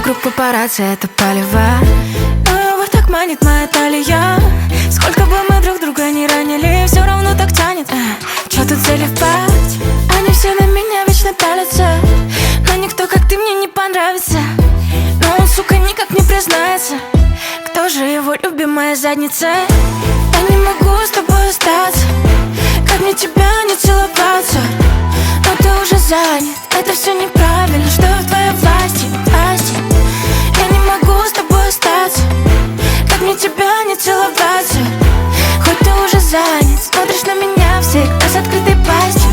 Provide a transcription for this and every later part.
Вокруг папарацци, это полева, но его так манит моя талия. Сколько бы мы друг друга не ранили, все равно так тянет. Чё тут заливать? Они все на меня вечно палятся, но никто как ты мне не понравится. Но он, сука, никак не признается, кто же его любимая задница. Я не могу с тобой остаться, как мне тебя не целоваться. Но ты уже занят, это все неправильно, что в твоей власти, власти. Я не могу с тобой остаться, как мне тебя не целоваться. Хоть ты уже занят, смотришь на меня всегда с открытой пастью.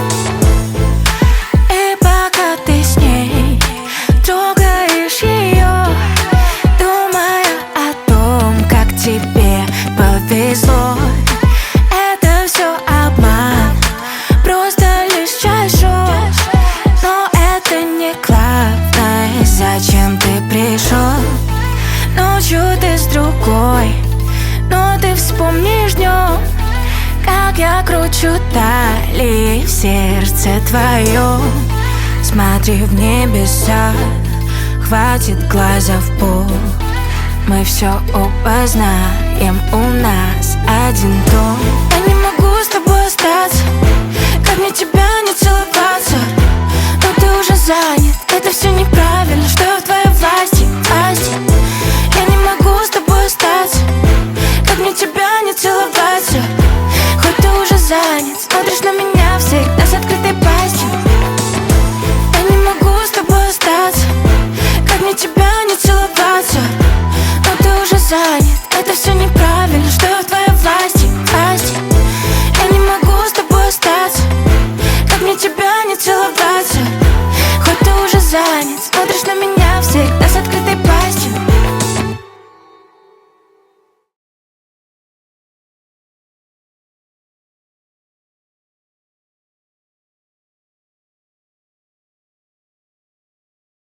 И пока ты с ней трогаешь ее, думая о том, как тебе повезло. Это все обман, просто лишь шоу. Но это не главное, зачем ты пришел. Ночью ты с другой, но ты вспомнишь днем, как я кручу талии в сердце твоем. Смотри в небеса, хватит глаза в пол. Мы все оба знаем, у нас один дом. Я не могу с тобой остаться, как мне тебя не целоваться. Но ты уже занят, это все не